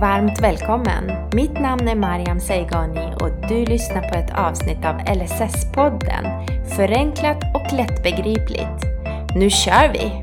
varmt välkommen! Mitt namn är Mariam Seigani och du lyssnar på ett avsnitt av LSS-podden. Förenklat och lättbegripligt. Nu kör vi!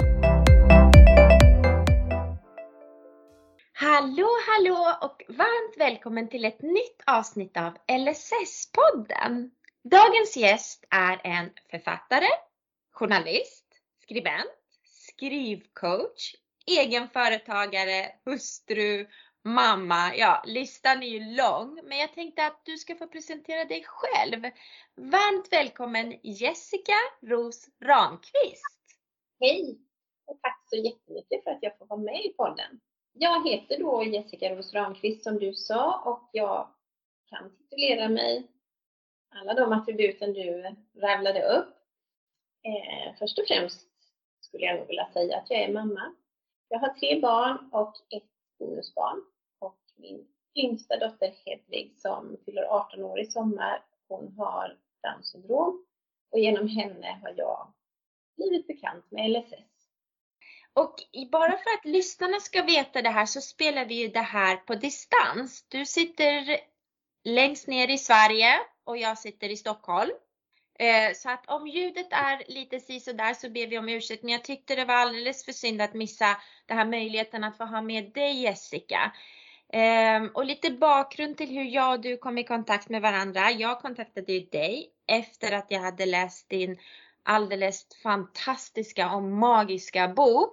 Hallå och varmt välkommen till ett nytt avsnitt av LSS-podden. Dagens gäst är en författare, journalist, skribent, skrivcoach, egenföretagare, hustru, mamma. Ja, listan är ju lång, men jag tänkte att du ska få presentera dig själv. Varmt välkommen Jessica Ros Ramqvist. Hej och tack så jättemycket för att jag får vara med i podden. Jag heter då Jessica Ros Ramqvist som du sa och jag kan titulera mig alla de attributen du ravlade upp. Först och främst skulle jag nog vilja säga att jag är mamma. Jag har 3 barn och ett bonusbarn och min yngsta dotter Hedvig som fyller 18 år i sommar, hon har Downs syndrom och genom henne har jag blivit bekant med LSS. Och bara för att lyssnarna ska veta det här så spelar vi ju det här på distans. Du sitter längst ner i Sverige och jag sitter i Stockholm. Så att om ljudet är lite sisådär så ber vi om ursäkt. Men jag tyckte det var alldeles för synd att missa den här möjligheten att få ha med dig Jessica. Och lite bakgrund till hur jag och du kom i kontakt med varandra. Jag kontaktade ju dig efter att jag hade läst din alldeles fantastiska och magiska bok.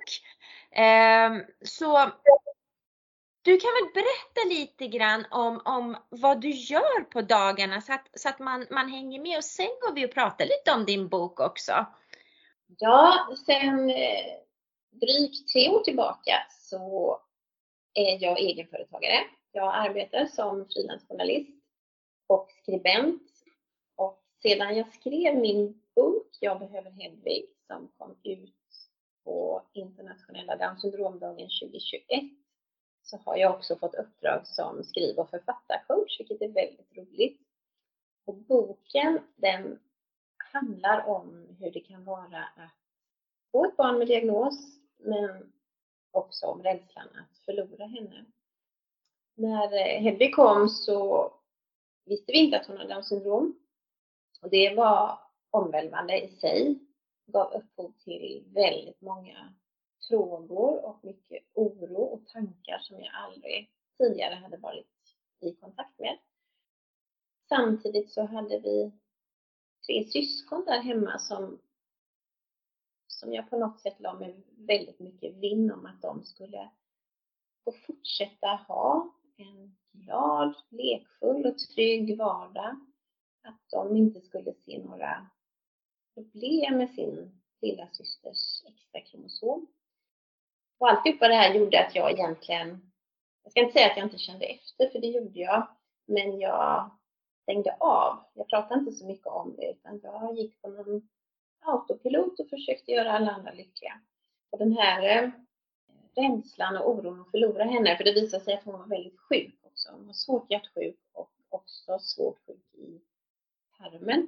Så du kan väl berätta lite grann om vad du gör på dagarna så att man hänger med. Och sen går vi och pratar lite om din bok också. Ja, sen drygt 3 år tillbaka så är jag egenföretagare. Jag arbetar som frilansjournalist och skribent. Och sedan jag skrev min bok Jag behöver Hedvig som kom ut på internationella Downs syndromdagen 2021 så har jag också fått uppdrag som skriv- och författarcoach, vilket är väldigt roligt. Och boken den handlar om hur det kan vara att få ett barn med diagnos men också om rädslan att förlora henne. När Hedvig kom så visste vi inte att hon hade Downs syndrom. Och det var omvälvande i sig. Gav upphov till väldigt många frågor och mycket oro och tankar som jag aldrig tidigare hade varit i kontakt med. Samtidigt så hade vi 3 syskon där hemma som jag på något sätt la med väldigt mycket vinn om att de skulle få fortsätta ha en glad, lekfull och trygg vardag. Att de inte skulle se några problem med sin lilla systers extra kromosom. Och alltihopa det här gjorde att jag egentligen, jag ska inte säga att jag inte kände efter, för det gjorde jag, men jag stängde av. Jag pratade inte så mycket om det, utan jag gick på någon autopilot och försökte göra alla andra lyckliga. Och den här rädslan och oron att förlora henne, för det visade sig att hon var väldigt sjuk också. Hon var svårt hjärtsjuk och också svårt sjuk i tarmen.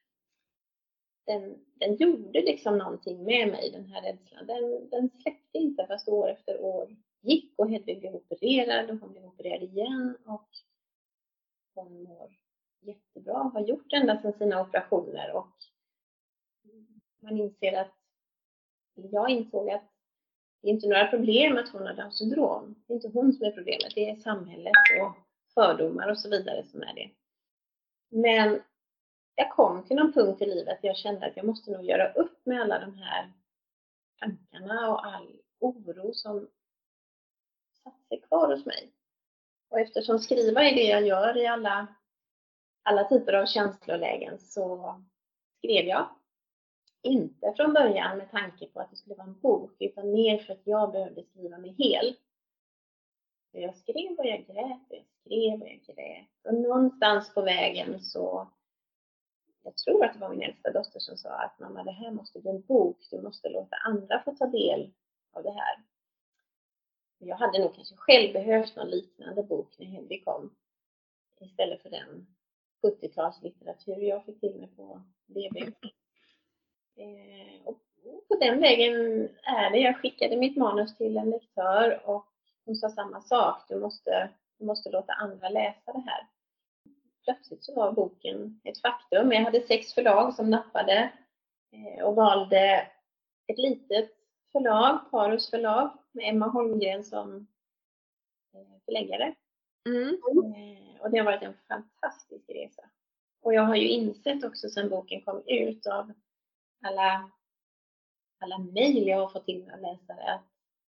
Den gjorde liksom någonting med mig, den här rädslan. Den släppte inte fast år efter år gick och Hedvig blev opererad och hon blev opererad igen och hon mår jättebra och har gjort ända sedan sina operationer och man inser att, eller jag insåg att det är inte några problem att hon har Downs syndrom. Det är inte hon som är problemet, det är samhället och fördomar och så vidare som är det. Men jag kom till någon punkt i livet där jag kände att jag måste nog göra upp med alla de här tankarna och all oro som satt sig kvar hos mig. Och eftersom skriva är det jag gör i alla typer av känslolägen så skrev jag. Inte från början med tanke på att det skulle vara en bok utan mer för att jag behövde skriva mig hel. Så jag skrev och jag grät, jag skrev och jag grät. Och någonstans på vägen så jag tror att det var min äldsta dotter som sa att mamma, det här måste bli en bok. Du måste låta andra få ta del av det här. Jag hade nog kanske själv behövt någon liknande bok när Hedvig kom. Istället för den 70-talslitteratur jag fick till mig på BB. Och på den vägen är det. Jag skickade mitt manus till en lektör och hon sa samma sak. Du måste Jag måste låta andra läsa det här. Plötsligt så var boken ett faktum. Jag hade 6 förlag som nappade och valde ett litet förlag, Parus förlag, med Emma Holmgren som förläggare. Och det har varit en fantastisk resa. Och jag har ju insett också sedan boken kom ut av alla mejl jag har fått in av läsare att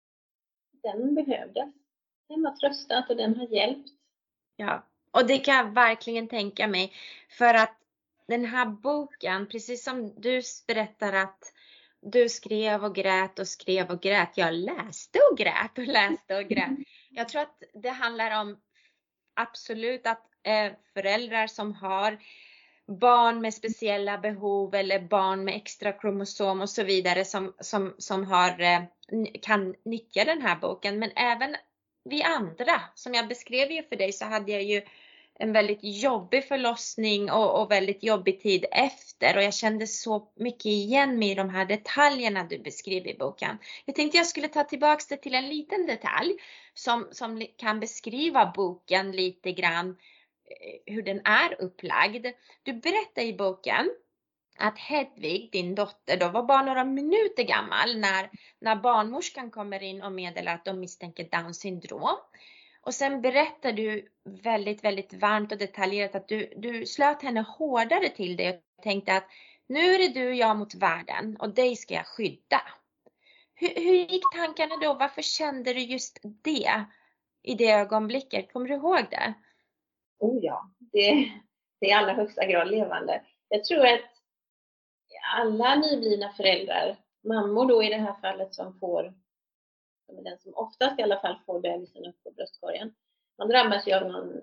den behövdes. Den har tröstat och den har hjälpt. Ja, och det kan jag verkligen tänka mig. För att den här boken, precis som du berättar att du skrev och grät och skrev och grät. Jag läste och grät och läste och grät. Jag tror att det handlar om absolut att föräldrar som har barn med speciella behov eller barn med extra kromosom och så vidare som kan nyttja den här boken. Men även vi andra, som jag beskrev ju för dig, så hade jag ju en väldigt jobbig förlossning och väldigt jobbig tid efter. Och jag kände så mycket igen mig i de här detaljerna du beskriver i boken. Jag tänkte jag skulle ta tillbaka det till en liten detalj som kan beskriva boken lite grann, hur den är upplagd. Du berättar i boken att Hedvig, din dotter, då var bara några minuter gammal när barnmorskan kommer in och meddelar att de misstänker Downs syndrom. Och sen berättar du väldigt, väldigt varmt och detaljerat att du slöt henne hårdare till dig och tänkte att nu är det du och jag mot världen och dig ska jag skydda. Hur gick tankarna då? Varför kände du just det i det ögonblicket? Kommer du ihåg det? Oh ja, det är i allra högsta grad levande. Jag tror att alla nyblivna föräldrar, mammor då i det här fallet som är den som oftast i alla fall får bebisen upp på bröstkorgen. Man drabbas ju av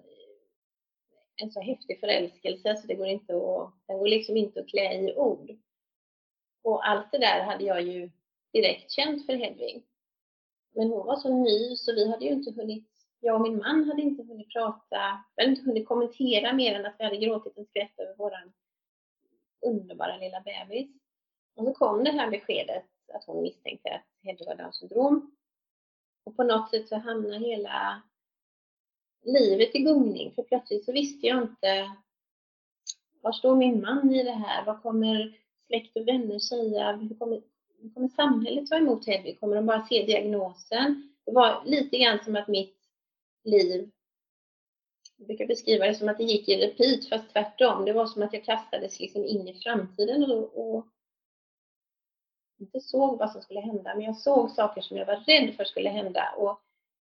en så häftig förälskelse så den går liksom inte att klä i ord. Och allt det där hade jag ju direkt känt för Hedvig. Men hon var så ny så vi hade ju inte hunnit, jag och min man hade inte hunnit prata, vi hade inte hunnit kommentera mer än att vi hade gråtit en skvätt över våran underbara lilla bebis. Och så kom det här beskedet att hon misstänkte att Hedvig var Downs syndrom. Och på något sätt så hamnade hela livet i gungning. För plötsligt så visste jag inte, var står min man i det här? Vad kommer släkt och vänner säga? Hur kommer samhället vara emot Hedvig? Kommer de bara se diagnosen? Det var lite grann som att mitt liv, jag brukar beskriva det som att det gick i repeat, fast tvärtom. Det var som att jag kastades liksom in i framtiden och inte såg vad som skulle hända, men jag såg saker som jag var rädd för skulle hända. Och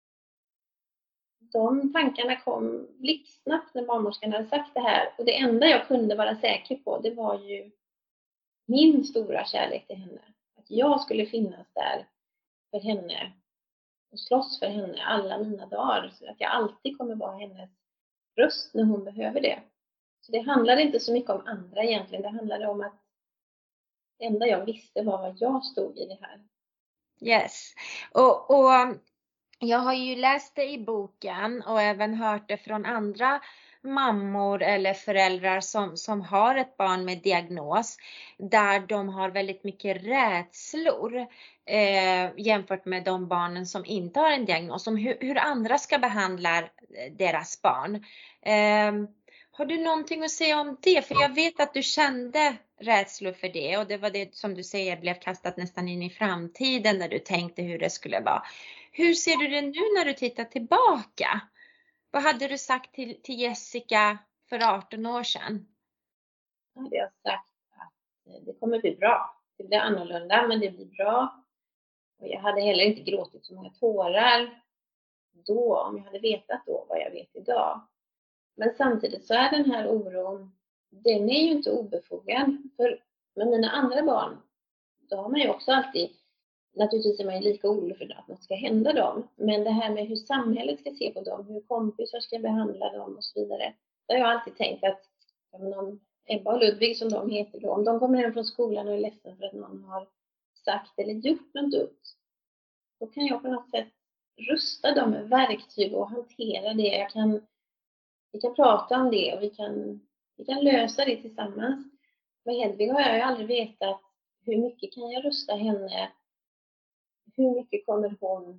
de tankarna kom blixtsnabbt när barnmorskan hade sagt det här. Och det enda jag kunde vara säker på, det var ju min stora kärlek till henne. Att jag skulle finnas där för henne och slåss för henne alla mina dagar. Så att jag alltid kommer vara hennes röst när hon behöver det. Så det handlade inte så mycket om andra egentligen. Det handlade om att det enda jag visste var vad jag stod i det här. Yes. Och jag har ju läst det i boken och även hört det från andra mammor eller föräldrar som har ett barn med diagnos, där de har väldigt mycket rädslor jämfört med de barnen som inte har en diagnos, om hur andra ska behandla deras barn. Har du någonting att säga om det? För jag vet att du kände rädslor för det, och det var det som du säger blev kastat nästan in i framtiden när du tänkte hur det skulle vara. Hur ser du det nu när du tittar tillbaka? Vad hade du sagt till Jessica för 18 år sedan? Då hade jag sagt att det kommer bli bra. Det blir annorlunda, men det blir bra. Och jag hade heller inte gråtit så många tårar då, om jag hade vetat då vad jag vet idag. Men samtidigt så är den här oron, den är ju inte obefogad. För med mina andra barn, då har man ju också alltid, naturligtvis är man ju lika orolig för att något ska hända dem. Men det här med hur samhället ska se på dem, hur kompisar ska behandla dem och så vidare. Då har jag alltid tänkt att om Ebba och Ludvig som de heter då, om de kommer hem från skolan och är ledsen för att någon har sagt eller gjort något dumt, då kan jag på något sätt rusta dem med verktyg och hantera det. Vi kan prata om det och vi kan lösa det tillsammans. Med Hedvig har jag ju aldrig vetat hur mycket kan jag rusta henne. Hur mycket kommer hon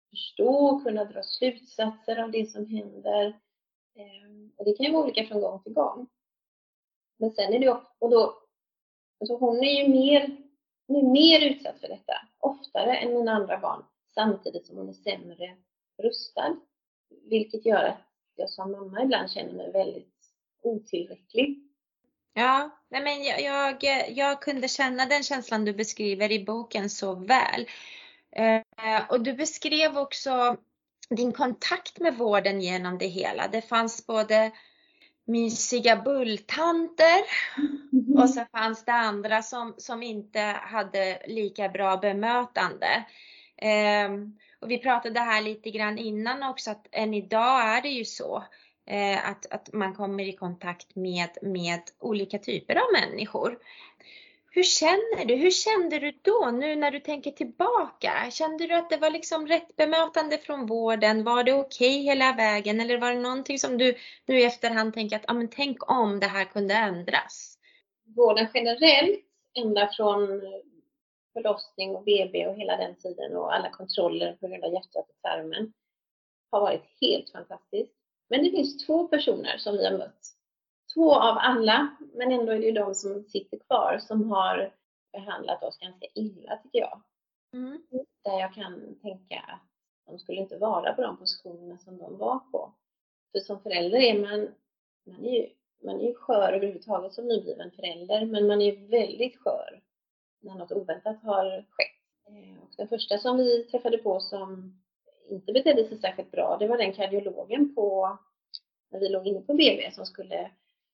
förstå och kunna dra slutsatser av det som händer. Och det kan ju vara olika från gång till gång. Men sen är det också, och då, alltså hon är ju mer utsatt för detta, oftare än mina andra barn, samtidigt som hon är sämre rustad. Vilket gör att jag som mamma ibland känner mig väldigt otillräcklig. Ja, nej men jag kunde känna den känslan du beskriver i boken så väl. Och du beskrev också din kontakt med vården genom det hela. Det fanns både mysiga bulltanter och så fanns det andra som inte hade lika bra bemötande. Och vi pratade här lite grann innan också att än idag är det ju så att man kommer i kontakt med olika typer av människor. Hur kände du då nu när du tänker tillbaka? Kände du att det var liksom rätt bemötande från vården? Var det okej hela vägen? Eller var det någonting som du nu i efterhand tänker att men tänk om det här kunde ändras? Vården generellt, ända från förlossning och BB och hela den tiden och alla kontroller på grund av hjärtat och tarmen, har varit helt fantastiskt. Men det finns 2 personer som vi har mött. 2 av alla, men ändå är det ju de som sitter kvar som har behandlat oss ganska illa, tycker jag. Mm. Där jag kan tänka att de skulle inte vara på de positionerna som de var på. För som förälder är man är ju skör överhuvudtaget som nybliven förälder, men man är väldigt skör när något oväntat har skett. Och den första som vi träffade på som inte betedde sig särskilt bra, det var den kardiologen när vi låg inne på BB som skulle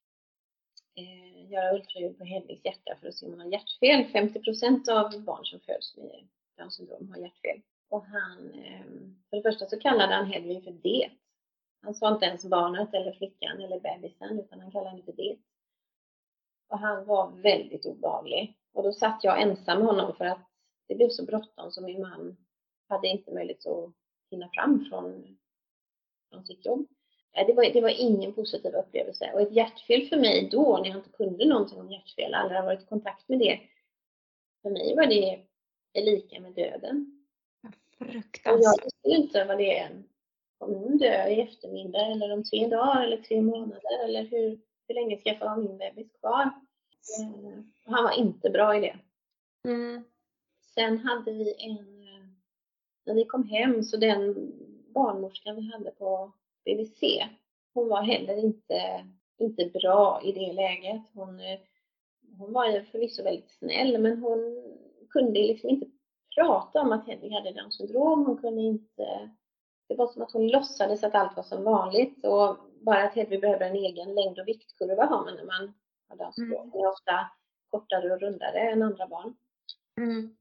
göra ultraljud på Hedvigs hjärta för att se om hon har hjärtfel. 50% av barn som föds med Downs syndrom har hjärtfel. Och för det första så kallade han Hedvig för det. Han sa inte ens barnet eller flickan eller bebisen, utan han kallade henne för det. Och han var väldigt obehaglig. Och då satt jag ensam med honom för att det blev så bråttom så min man hade inte möjlighet att hinna fram från sitt jobb. Det var ingen positiv upplevelse. Och ett hjärtfel för mig då, när jag inte kunde någonting om hjärtfel, aldrig har varit i kontakt med det. För mig var det lika med döden. Fruktansvärt. Och jag visste inte vad det är. Om hon dör i eftermiddag eller om 3 dagar eller 3 månader. Eller hur länge ska jag få ha min bebis kvar? Och han var inte bra i det. Mm. Sen hade vi när vi kom hem, så den barnmorskan vi hade på BVC, hon var heller inte bra i det läget. Hon var ju förvisso väldigt snäll, men hon kunde liksom inte prata om att Hedvig hade Downs syndrom. Hon kunde inte, det var som att hon låtsades att allt var som vanligt, och bara att Hedvig behöver en egen längd- och viktkurva har man när man har Downs syndrom. Hon är ofta kortare och rundare än andra barn. Mm.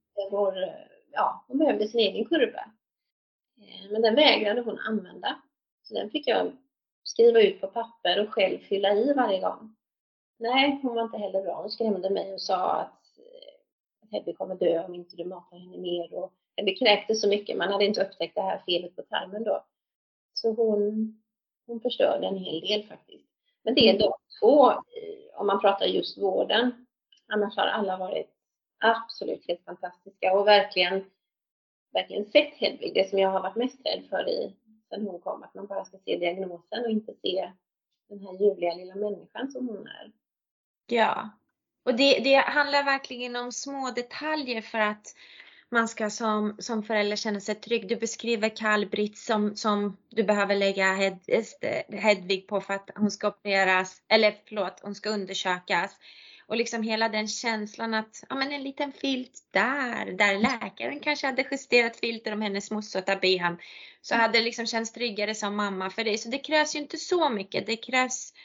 Hon behövde sin egen kurva. Men den vägrade hon använda. Så den fick jag skriva ut på papper och själv fylla i varje gång. Nej, hon var inte heller bra. Hon skrämde mig och sa att Hedvig kommer dö om inte du matar henne mer. Och Hedvig kräkte så mycket, man hade inte upptäckt det här felet på tarmen då. Så hon förstörde en hel del faktiskt. Men det är de 2, om man pratar just vården. Annars har alla varit absolut helt fantastiska och verkligen sett Hedvig, det som jag har varit mest rädd för sen hon kom, att man bara ska se diagnosen och inte se den här ljuvliga lilla människan som hon är. Ja, och det handlar verkligen om små detaljer för att man ska som förälder känna sig trygg. Du beskriver Karl-Britt som du behöver lägga Hedvig på för att hon ska opereras, hon ska undersökas. Och liksom hela den känslan att en liten filt där läkaren kanske hade justerat filter om hennes smutsöta ben, så hade det liksom känts tryggare som mamma för dig. Så det krävs ju inte så mycket, det krävs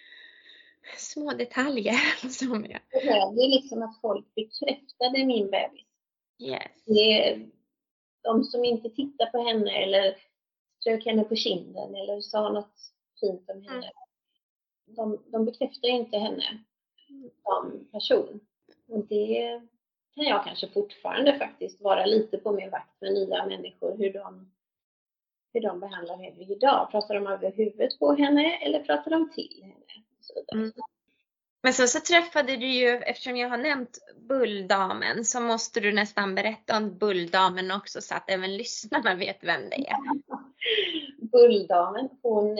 små detaljer som jag. Det är liksom att folk bekräftade min bebis. Yes. Det är de som inte tittar på henne eller strök henne på kinden eller sa något fint om henne. De bekräftar inte henne som person. Och det kan jag kanske fortfarande faktiskt vara lite på min vakt med nya människor, hur de behandlar Hedvig idag. Pratar de över huvudet på henne eller pratar de till henne? Och så vidare. Men så träffade du ju, eftersom jag har nämnt Bulldamen, så måste du nästan berätta om Bulldamen också så att även lyssnarna vet vem det är. Bulldamen, hon,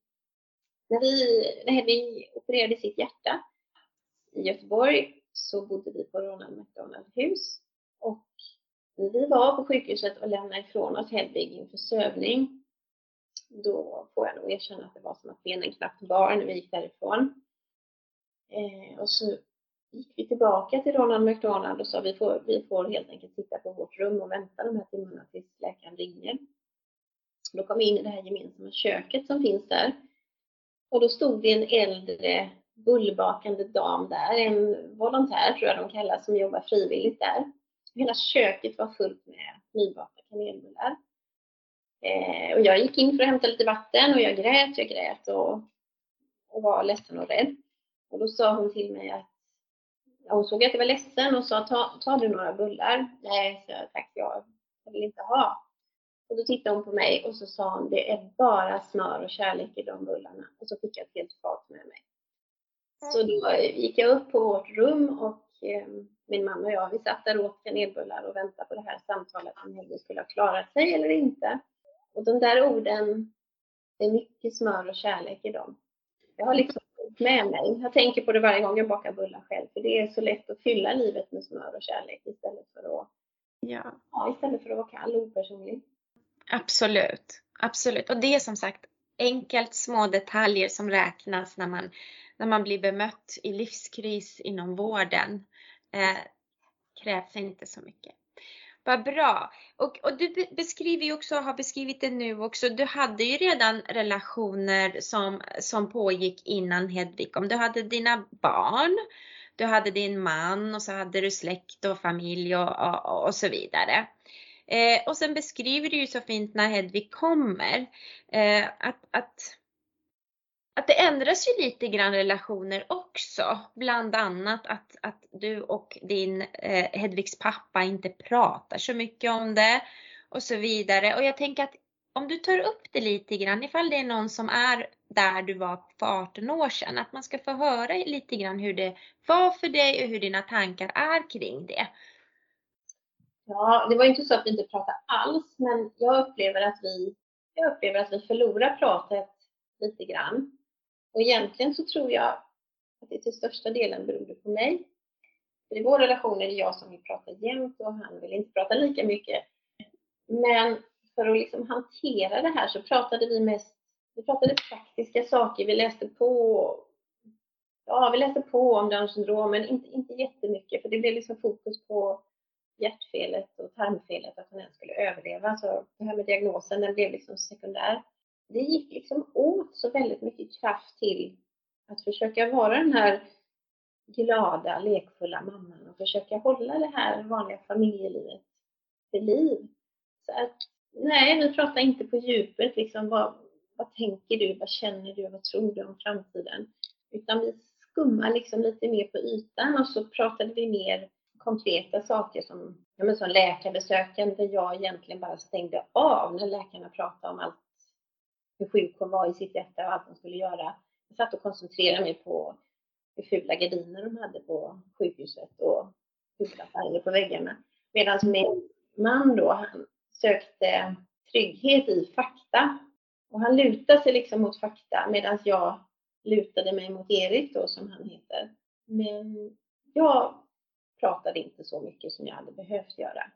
när vi opererade sitt hjärta i Göteborg så bodde vi på Ronald McDonald hus. Och när vi var på sjukhuset och lämnade ifrån oss Hedvig inför sövning, då får jag nog erkänna att det var som att benen knappt bar när vi gick därifrån. Och så gick vi tillbaka till Ronald McDonald och sa vi får helt enkelt sitta på vårt rum och vänta de här timmarna tills läkaren ringer. Då kom vi in i det här gemensamma köket som finns där. Och då stod det en äldre bullbakande dam där, en volontär tror jag de kallas, som jobbar frivilligt där. Hela köket var fullt med nybakta kanelbullar. Och jag gick in för att hämta lite vatten och jag grät och var ledsen och rädd. Och då sa hon till mig att hon såg att jag var ledsen och sa ta du några bullar? Nej, så jag, tack, jag vill inte ha. Och då tittade hon på mig och så sa hon, det är bara smör och kärlek i de bullarna. Och så fick jag ett helt fat med mig. Så då gick jag upp på vårt rum och min man och jag, vi satt där och åt kanelbullar och väntade på det här samtalet om Hedvig skulle ha klarat sig eller inte. Och de där orden, det är mycket smör och kärlek i dem. Jag har liksom med mig. Jag tänker på det varje gång jag bakar bullar själv. För det är så lätt att fylla livet med smör och kärlek istället för att vara kall och opersonlig. Absolut, absolut. Och det är som sagt enkelt små detaljer som räknas när man blir bemött i livskris inom vården. Krävs inte så mycket. Vad bra. Och du beskriver ju också, har beskrivit det nu också, du hade ju redan relationer som pågick innan Hedvig kom. Du hade dina barn, du hade din man och så hade du släkt och familj och så vidare. Och sen beskriver du ju så fint när Hedvig kommer att det ändras ju lite grann relationer också. Bland annat att du och din Hedvigs pappa inte pratar så mycket om det och så vidare. Och jag tänker att om du tar upp det lite grann, ifall det är någon som är där du var för 18 år sedan, att man ska få höra lite grann hur det var för dig och hur dina tankar är kring det. Ja, det var inte så att vi inte pratade alls, men jag upplever att vi förlorar pratet lite grann. Och egentligen så tror jag att det till största delen berodde på mig. För i vår relation är det jag som vill prata jämt och han vill inte prata lika mycket. Men för att liksom hantera det här så pratade vi pratade praktiska saker. Vi läste på om Downs syndrom, men inte jättemycket. För det blev liksom fokus på hjärtfelet och tarmfelet, att han ens skulle överleva. Så det här med diagnosen, den blev liksom sekundär. Det gick liksom åt så väldigt mycket kraft till att försöka vara den här glada, lekfulla mamman och försöka hålla det här vanliga familjelivet vid liv. Så att, nej, vi pratar inte på djupet liksom, vad tänker du, vad känner du, vad tror du om framtiden? Utan vi skummar liksom lite mer på ytan och så pratade vi mer konkreta saker som läkarbesöken där jag egentligen bara stängde av när läkarna pratade om allt, hur sjuk hon var i sitt hjärta och allt de skulle göra. Jag satt och koncentrerade mig på hur fula gardiner de hade på sjukhuset och fula färger på väggarna. Medan min man då, han sökte trygghet i fakta. Och han lutade sig liksom mot fakta medan jag lutade mig mot Erik då, som han heter. Men jag pratade inte så mycket som jag hade behövt göra.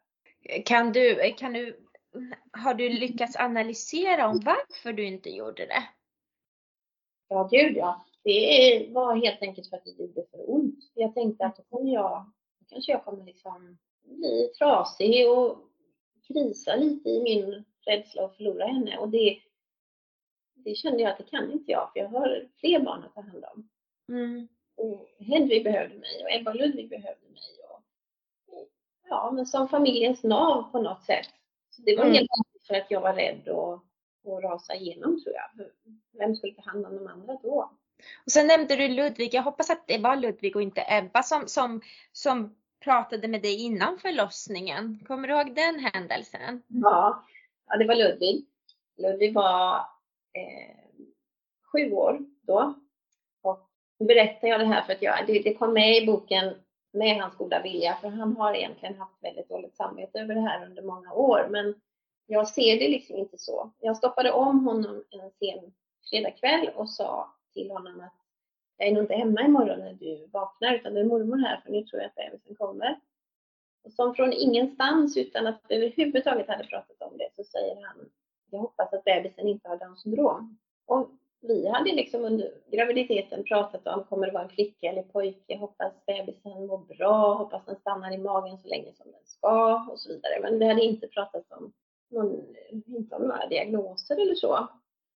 Har du lyckats analysera om varför du inte gjorde det? Ja, gud ja. Det var helt enkelt för att det gjorde för ont. Jag tänkte att då kanske jag kommer liksom bli trasig och krisa lite i min rädsla att förlora henne. Och det kände jag att det kan inte jag, för jag har fler barn att ta hand om. Mm. Och Hedvig behövde mig och Ebba och Ludvig behövde mig. Ja, men som familjens nav på något sätt. Så det var helt enkelt för att jag var rädd att rasa igenom, tror jag. Vem skulle ta hand om de andra då? Och sen nämnde du Ludvig. Jag hoppas att det var Ludvig och inte Ebba som pratade med dig innan förlossningen. Kommer du ihåg den händelsen? Ja, det var Ludvig. Ludvig var 7 år då. Och berättar jag det här för att det kom med i boken med hans goda vilja. För han har egentligen haft väldigt dåligt samvete över det här under många år. Men jag ser det liksom inte så. Jag stoppade om honom en sen fredagkväll och sa till honom att jag är nog inte hemma imorgon när du vaknar, utan det är mormor här, för nu tror jag att bebisen kommer. Och som från ingenstans, utan att vi överhuvudtaget hade pratat om det, så säger han: jag hoppas att bebisen inte har Downs syndrom. Och vi hade liksom under graviditeten pratat om, kommer det vara en flicka eller pojke? Hoppas bebisen mår bra, hoppas den stannar i magen så länge som den ska och så vidare. Men vi hade inte pratat om några diagnoser eller så.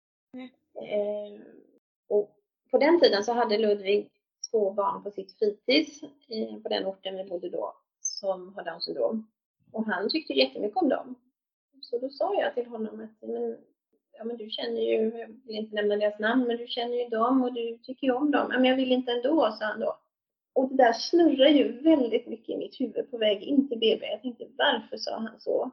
Och på den tiden så hade Ludvig 2 barn på sitt fritids på den orten vi bodde då som har Downs syndrom. Och han tyckte jättemycket om dem. Så då sa jag till honom att men du känner ju, jag vill inte nämna deras namn, men du känner ju dem och du tycker ju om dem. Men jag vill inte ändå, sa han då. Och det där snurrar ju väldigt mycket i mitt huvud på väg in till BB. Jag tänkte, varför sa han så?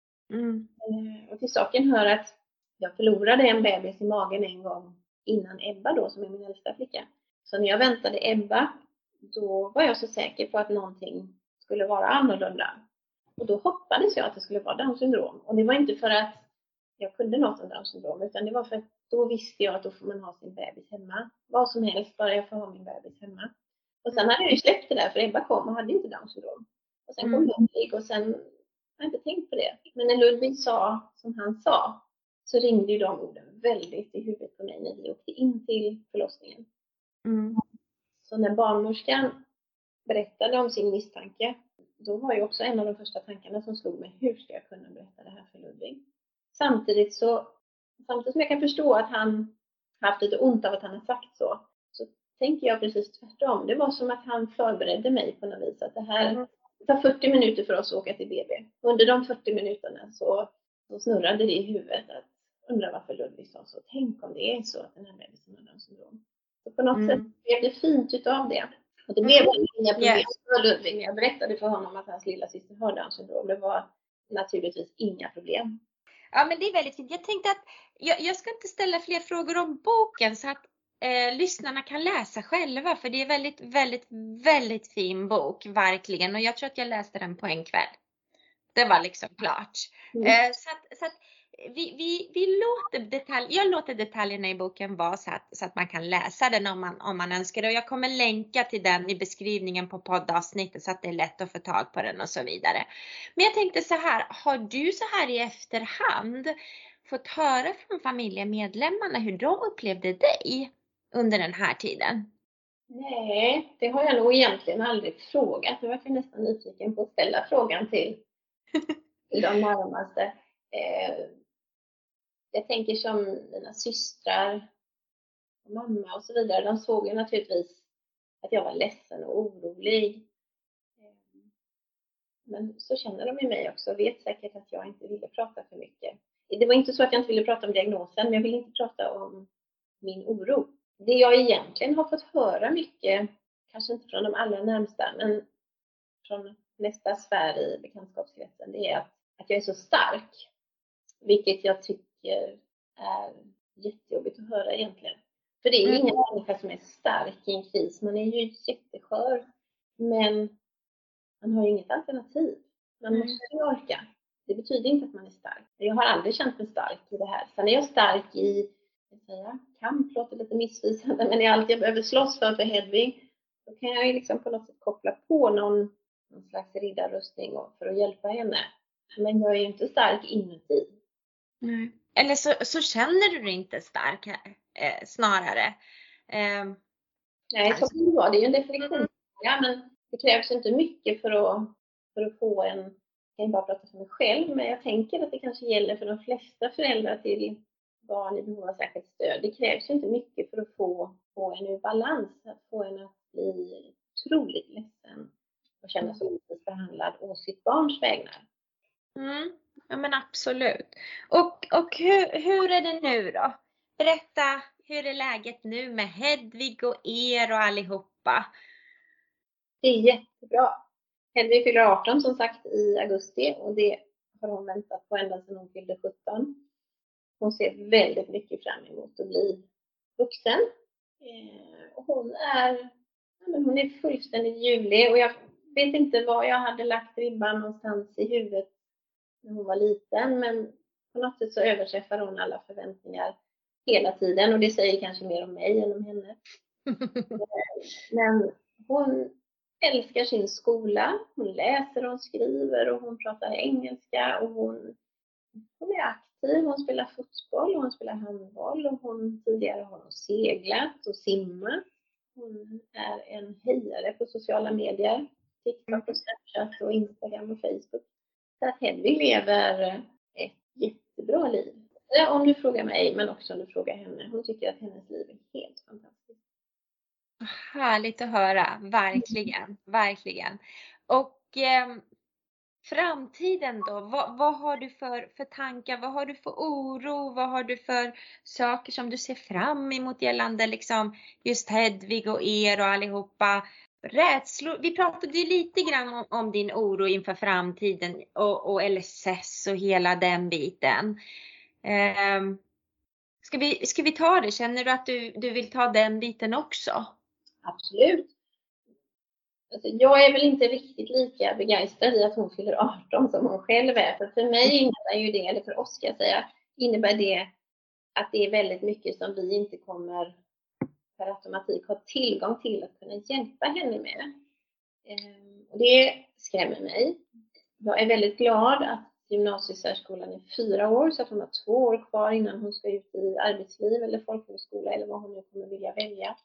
Och till saken hör att jag förlorade en bebis i magen en gång innan Ebba då, som är min äldsta flicka. Så när jag väntade Ebba, då var jag så säker på att någonting skulle vara annorlunda. Och då hoppades jag att det skulle vara Downs syndrom. Och det var inte för att jag kunde något om Downs syndrom, utan det var för att då visste jag att då får man ha sin bebis hemma. Vad som helst, bara jag får ha min bebis hemma. Och sen hade jag ju släppt det där, för Ebba kom och hade inte Downs syndrom. Och sen kom Ludvig och sen har jag inte tänkt på det. Men när Ludvig sa som han sa, så ringde ju de orden väldigt i huvudet på mig när vi åkte in till förlossningen. Så när barnmorskan berättade om sin misstanke, då var ju också en av de första tankarna som slog mig: hur ska jag kunna berätta det här för Ludvig? Samtidigt som jag kan förstå att han haft lite ont av att han har sagt så tänker jag precis tvärtom. Det var som att han förberedde mig på något vis, att det här tar 40 minuter för oss att åka till BB. Under de 40 minuterna så snurrade det i huvudet att undra varför Ludvig sa så. Tänk om det är så att den här bebisen har Downs syndrom. Så på något sätt blev det fint utav det. Och det blev inga problem för Ludvig när jag berättade för honom att hans lilla syster har Downs syndrom. Det var naturligtvis inga problem. Ja, men det är väldigt fint. Jag tänkte att jag ska inte ställa fler frågor om boken så att lyssnarna kan läsa själva. För det är väldigt, väldigt, väldigt fin bok, verkligen. Och jag tror att jag läste den på en kväll. Det var liksom klart. Så att vi låter jag låter detaljerna i boken vara så att man kan läsa den om man önskar det. Och jag kommer länka till den i beskrivningen på poddavsnittet så att det är lätt att få tag på den och så vidare. Men jag tänkte så här, har du så här i efterhand fått höra från familjemedlemmarna hur de upplevde dig under den här tiden? Nej, det har jag nog egentligen aldrig frågat. Nu var jag nästan nyfiken på att ställa frågan till de närmaste. Jag tänker som mina systrar och mamma och så vidare. De såg ju naturligtvis att jag var ledsen och orolig. Men så känner de i mig också. Vet säkert att jag inte ville prata för mycket. Det var inte så att jag inte ville prata om diagnosen, men jag ville inte prata om min oro. Det jag egentligen har fått höra mycket, kanske inte från de allra närmsta, men från nästa sfär i bekantskapskretsen, det är att jag är så stark. Vilket jag tycker är jättejobbigt att höra egentligen. För det är ingen människa som är stark i en kris. Man är ju jätteskör. Men man har ju inget alternativ. Man måste ju orka. Det betyder inte att man är stark. Jag har aldrig känt mig stark i det här. Sen är jag stark i kamp, låter lite missvisande. Men i allt jag behöver slåss för Hedvig. Då kan jag ju liksom på något sätt koppla på någon slags riddarrustning för att hjälpa henne. Men jag är ju inte stark inuti. Nej. Eller så känner du dig inte stark snarare. Nej, så kan det vara. Det är ju en definition. Ja, men det krävs inte mycket för att få en... Jag kan bara prata för mig själv, men jag tänker att det kanske gäller för de flesta föräldrar till barn i behov av särskilt stöd. Det krävs ju inte mycket för att få en ur balans. Att få en att bli otroligt ledsen och känna sig orättvist behandlad å sitt barns vägnar. Ja, men absolut. Och hur är det nu då? Berätta, hur är läget nu med Hedvig och er och allihopa? Det är jättebra. Hedvig fyller 18 som sagt i augusti och det har hon väntat på ända sedan hon fyllde 17. Hon ser väldigt mycket fram emot att bli vuxen. Och hon är fullständigt ljuvlig, och jag vet inte var jag hade lagt ribban någonstans i huvudet när hon var liten, men på något sätt så överträffar hon alla förväntningar hela tiden, och det säger kanske mer om mig än om henne. Men hon älskar sin skola, hon läser, hon skriver och hon pratar engelska, och hon är aktiv, hon spelar fotboll och hon spelar handboll, och tidigare har hon seglat och simmat. Hon är en hejare på sociala medier, TikTok och Snapchat och Instagram och Facebook. Så att Hedvig lever ett jättebra liv. Om du frågar mig, men också om du frågar henne. Hon tycker att hennes liv är helt fantastiskt. Härligt att höra, verkligen, verkligen. Och framtiden då, vad har du för tankar, vad har du för oro, vad har du för saker som du ser fram emot gällande liksom just Hedvig och er och allihopa? Rädslor, vi pratade ju lite grann om din oro inför framtiden och LSS och hela den biten. Ska vi ta det? Känner du att du vill ta den biten också? Absolut. Alltså, jag är väl inte riktigt lika begeistrad i att hon fyller 18 som hon själv är. För mig innebär ju det, eller för oss ska jag säga, innebär det att det är väldigt mycket som vi inte kommer per automatik ha tillgång till att kunna hjälpa henne med. Och det skrämmer mig. Jag är väldigt glad att gymnasiesärskolan är 4 år, så att hon har 2 år kvar innan hon ska ut i arbetsliv eller folkhögskola eller vad hon nu kommer vilja välja.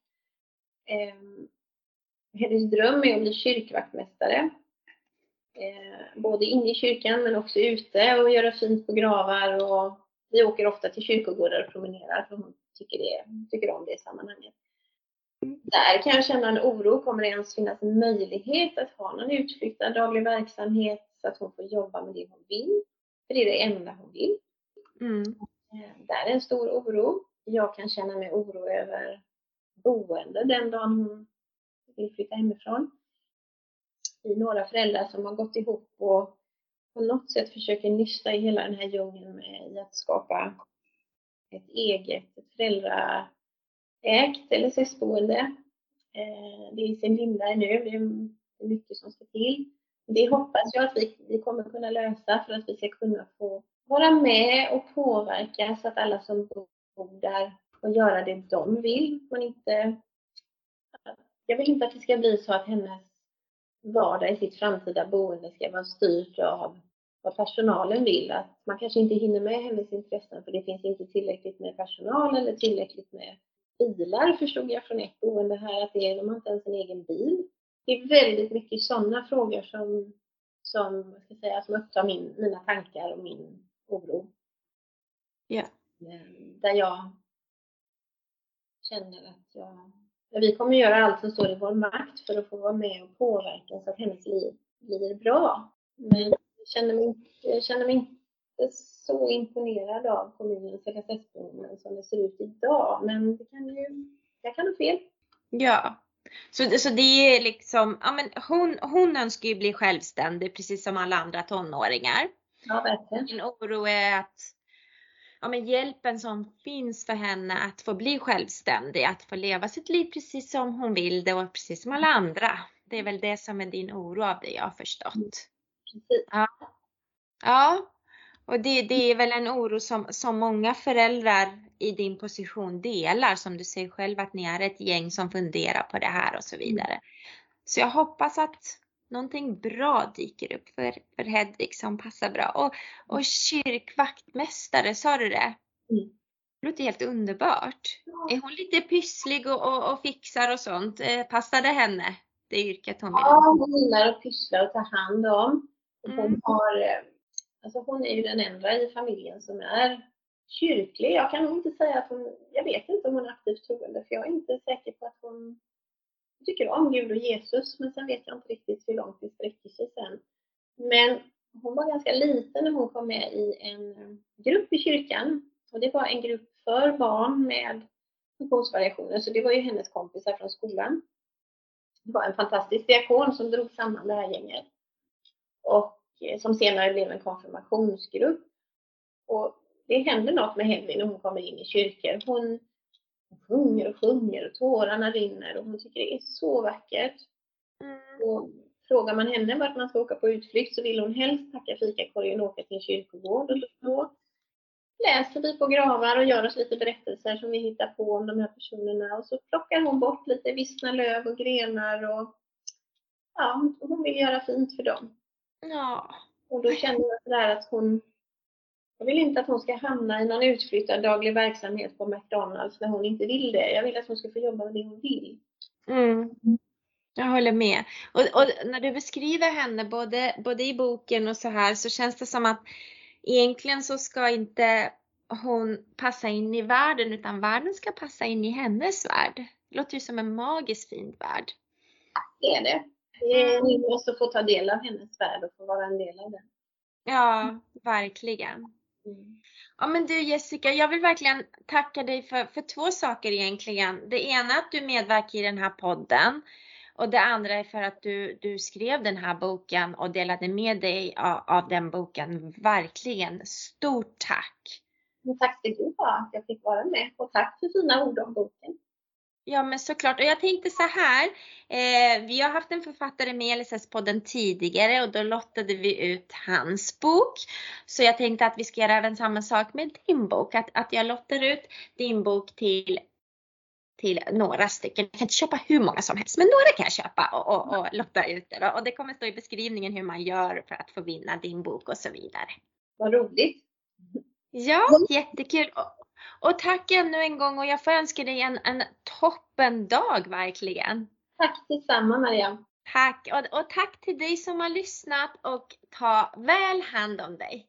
Hennes dröm är att bli kyrkvaktmästare. Både inne i kyrkan men också ute och göra fint på gravar. Och vi åker ofta till kyrkogårdar och promenerar, för hon tycker om det sammanhanget. Där kan jag känna en oro. Kommer det ens finnas en möjlighet att ha någon utflyttad daglig verksamhet så att hon får jobba med det hon vill? För det är det enda hon vill. Där är en stor oro. Jag kan känna mig oro över boende den dagen hon vill flytta hemifrån. Vi är några föräldrar som har gått ihop och på något sätt försöker nysta i hela den här djungeln med att skapa ett eget, ett föräldraägt LSS-boende. Det är i sin linda nu, det är mycket som ska till. Det hoppas jag att vi kommer kunna lösa för att vi ska kunna få vara med och påverka så att alla som bor där får göra det de vill. Jag vill inte att det ska bli så att hennes vardag i sitt framtida boende ska vara styrt av vad personalen vill. Att man kanske inte hinner med hennes intressen för det finns inte tillräckligt med personal eller tillräckligt med bilar, förstod jag från ett boende här, att de har inte ens en egen bil. Det är väldigt mycket sådana frågor som upptar mina tankar och min oro. Ja. Där jag känner att vi kommer göra allt som står i vår makt för att få vara med och påverka så att hennes liv blir bra. Men jag känner mig inte så imponerad av kommunens LSS-boenden som det ser ut idag. Men jag kan ha fel. Ja. Så det är liksom, ja men hon önskar ju bli självständig precis som alla andra tonåringar. Ja, verkligen. Min oro är att hjälpen som finns för henne att få bli självständig, att få leva sitt liv precis som hon vill det och precis som alla andra. Det är väl det som är din oro av det jag har förstått. Precis. Ja. Och det är väl en oro som många föräldrar i din position delar, som du säger själv att ni är ett gäng som funderar på det här och så vidare. Så jag hoppas att någonting bra dyker upp för Hedvig som passar bra. Och kyrkvaktmästare, sa du det? Det låter helt underbart. Är hon lite pysslig och fixar och sånt? Passar det henne, det yrket hon vill? Ja, hon gillar att pyssla och ta hand om. Hon är ju den enda i familjen som är kyrklig. Jag kan nog inte säga att jag vet inte om hon är aktivt troende, för jag är inte säker på att hon tycker om Gud och Jesus, men sen vet jag inte riktigt hur långt det sträcker sig sen. Men hon var ganska liten när hon kom med i en grupp i kyrkan, och det var en grupp för barn med funktionsvariationer, så det var ju hennes kompisar från skolan. Det var en fantastisk diakon som drog samman det här gänget och som senare blev en konfirmationsgrupp. Och det händer något med Hedvig när hon kommer in i kyrkor. Hon sjunger och tårarna rinner och hon tycker det är så vackert. Och frågar man henne vart man ska åka på utflykt så vill hon helst packa fikakorgen och åka till en kyrkogård. Och då läser vi på gravar och gör oss lite berättelser som vi hittar på om de här personerna. Och så plockar hon bort lite vissna löv och grenar och ja, hon vill göra fint för dem. Ja. Och då känner jag sådär att jag vill inte att hon ska hamna i någon utflyttad daglig verksamhet på McDonalds när hon inte vill det. Jag vill att hon ska få jobba med det hon vill. Jag håller med. Och när du beskriver henne både i boken och så här så känns det som att egentligen så ska inte hon passa in i världen utan världen ska passa in i hennes värld. Det låter ju som en magiskt fin värld. Det är det. Vi måste få ta del av hennes värld och få vara en del av den. Ja, verkligen. Ja men du Jessica, jag vill verkligen tacka dig för 2 saker egentligen. Det ena att du medverkar i den här podden. Och det andra är för att du skrev den här boken och delade med dig av den boken. Verkligen stort tack. Tack ska du ha att jag fick vara med. Och tack för fina ord om boken. Ja men såklart. Och jag tänkte så här. Vi har haft en författare med i LSS-podden tidigare. Och då lottade vi ut hans bok. Så jag tänkte att vi ska göra även samma sak med din bok. Att jag lottar ut din bok till några stycken. Jag kan inte köpa hur många som helst. Men några kan jag köpa och lotta ut det. Och det kommer stå i beskrivningen hur man gör för att få vinna din bok och så vidare. Vad roligt. Ja, jättekul. Och tack ännu en gång. Och jag får önska dig en toppen dag verkligen. Tack detsamma Maria. Tack. Och tack till dig som har lyssnat. Och ta väl hand om dig.